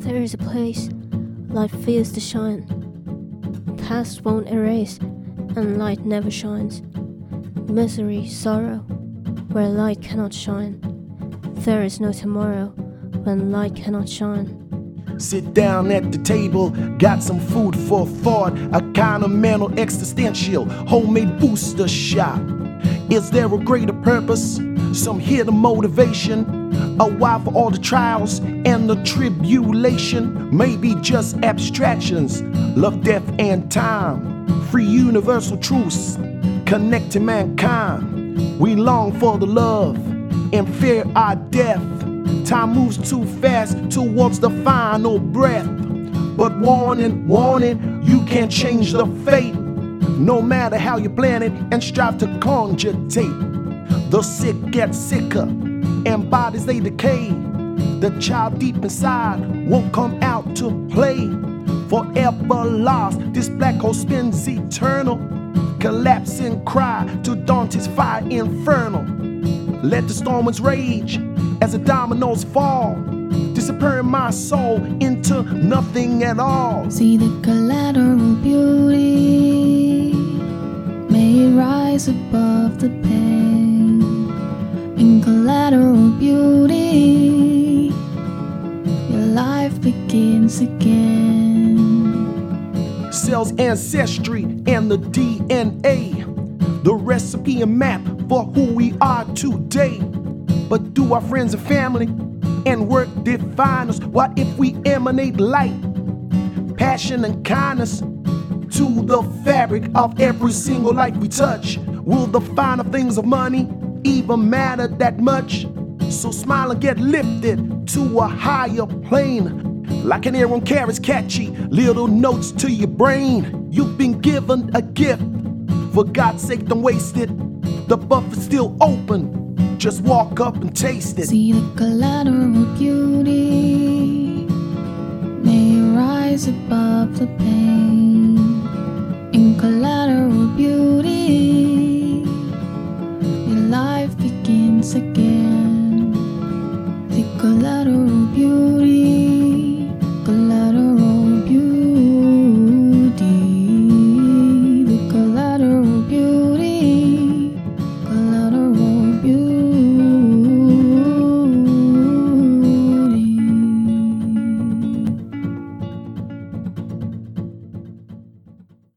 There is a place light fears to shine. Past won't erase, and light never shines. Misery, sorrow, where light cannot shine. There is no tomorrow when light cannot shine. Sit down at the table, got some food for thought, a kind of mental existential homemade booster shot. Is there a greater purpose, some hidden motivation? A why for all the trials and the tribulation? Maybe just abstractions, love, death, and time. Free universal truths, connecting mankind. We long for the love and fear our death. Time moves too fast towards the final breath. But warning, warning, you can't change the fate. No matter how you plan it and strive to conjugate. The sick get sicker and bodies they decay. The child deep inside won't come out to play. Forever lost, this black hole spins eternal. Collapse and cry to Dante's fire infernal. Let the storm winds rage as the dominoes fall, disappearing my soul into nothing at all. See the collateral beauty, may it rise above the pain. In collateral beauty, your life begins again. Cells, ancestry, and the DNA, the recipe and map for who we are today. But do our friends and family and work define us? What if we emanate light, passion, and kindness to the fabric of every single life we touch? Will the finer things of money even matter that much? So smile and get lifted to a higher plane. Like an air on carrots, catchy little notes to your brain. You've been given a gift, for God's sake don't waste it. The buffet's still open, just walk up and taste it. See the collateral beauty, may it rise above the pain. In collateral beauty, your life begins again.